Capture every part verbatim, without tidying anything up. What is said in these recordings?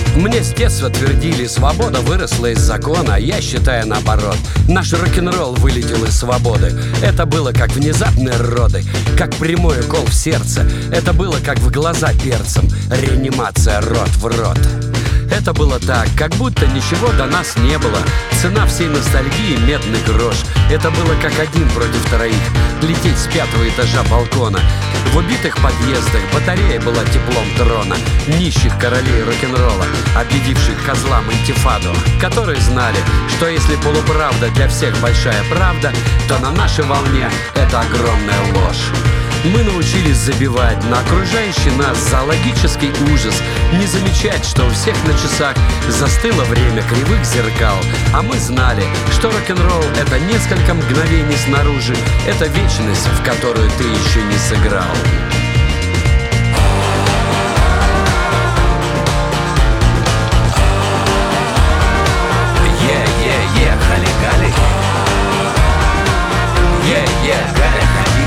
Мне с детства твердили: свобода выросла из закона. Я считаю наоборот. Наш рок-н-ролл вылетел из свободы. Это было как внезапные роды, как прямой укол в сердце. Это было как в глаза перцем. Реанимация рот в рот. Это было так, как будто ничего до нас не было. Цена всей ностальгии — медный грош. Это было как один против троих. Лететь с пятого этажа балкона. В убитых подъездах батарея была теплом трона. Нищих королей рок-н-ролла, объявивших козлам интифаду, которые знали, что если полуправда для всех большая правда, то на нашей волне это огромная ложь. Мы научились забивать на окружающий нас зоологический ужас, не замечать, что у всех на часах застыло время кривых зеркал. А мы знали, что рок-н-ролл — это несколько мгновений снаружи, это вечность, в которую ты еще не сыграл. Е-е-е, хали-гали. Е-е, галя-хади.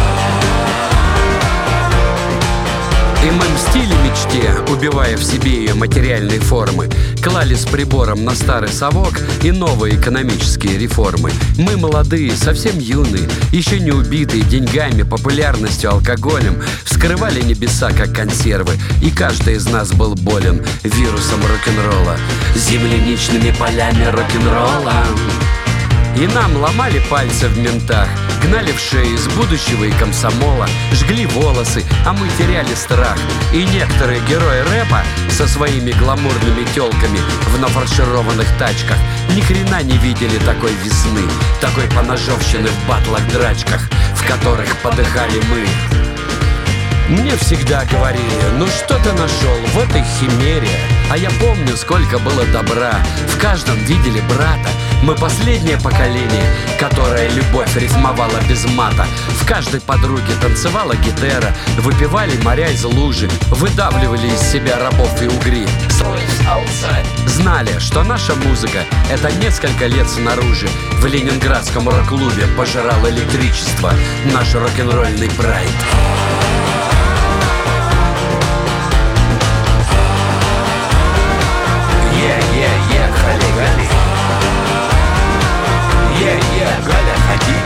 И мы мстили мечте, убивая в себе ее материальные формы. Клали с прибором на старый совок и новые экономические реформы. Мы молодые, совсем юные, еще не убитые деньгами, популярностью, алкоголем, вскрывали небеса, как консервы. И каждый из нас был болен вирусом рок-н-ролла, земляничными полями рок-н-ролла. И нам ломали пальцы в ментах, гнали в шею из будущего и комсомола, жгли волосы, а мы теряли страх. И некоторые герои рэпа со своими гламурными тёлками в нафаршированных тачках ни хрена не видели такой весны, такой поножовщины в батлах-драчках, в которых подыхали мы. Мне всегда говорили: ну что ты нашел в этой химере? А я помню, сколько было добра. В каждом видели брата. Мы последнее поколение, которое любовь рифмовала без мата. В каждой подруге танцевала гитара. Выпивали моря из лужи, выдавливали из себя рабов и угри. Знали, что наша музыка — это несколько лет снаружи. В ленинградском рок-клубе пожирал электричество наш рок-н-ролльный прайд. Е-е-е, хали-гали. Е-е, галя-хади.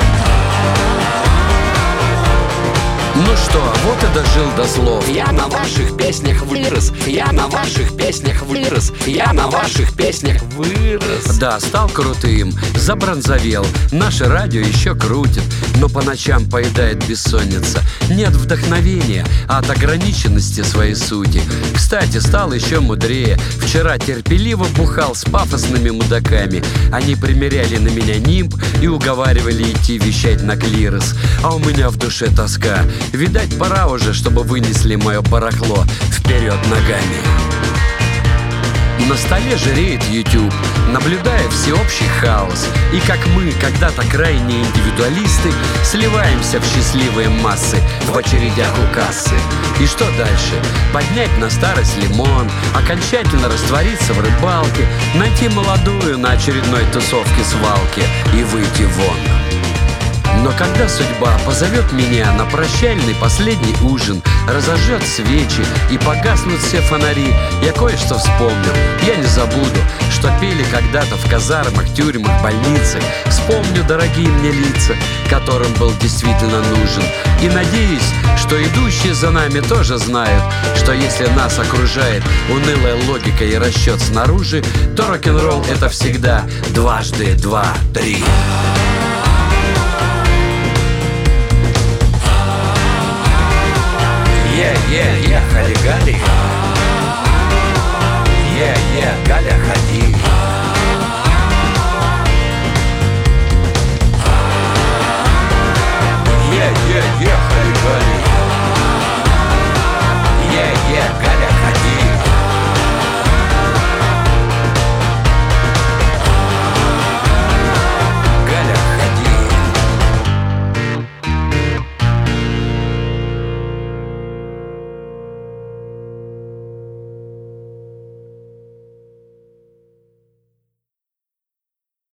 Ну что, вот и дожил до слов. Я на ваших песнях вырос, я на ваших песнях вырос, я на ваших песнях вырос. Да, стал крутым, забронзовел, наше радио еще крутит, но по ночам поедает бессонница. Нет вдохновения, а от ограниченности своей сути. Кстати, стал еще мудрее. Вчера терпеливо бухал с пафосными мудаками. Они примеряли на меня нимб и уговаривали идти вещать на клирос. А у меня в душе тоска. Видать, пора уже, чтобы вынесли мое барахло вперед ногами. На столе жиреет YouTube, наблюдая всеобщий хаос. И как мы, когда-то крайние индивидуалисты, сливаемся в счастливые массы в очередях у кассы. И что дальше? Поднять на старость лимон, окончательно раствориться в рыбалке, найти молодую на очередной тусовке свалки и выйти вон. Но когда судьба позовет меня на прощальный последний ужин, разожжет свечи и погаснут все фонари, я кое-что вспомню. Я не забуду, что пели когда-то в казармах, тюрьмах, больницах. Вспомню дорогие мне лица, которым был действительно нужен. И надеюсь, что идущие за нами тоже знают, что если нас окружает унылая логика и расчет снаружи, то рок-н-ролл — это всегда дважды два-три. Е-е-е, хали-гали.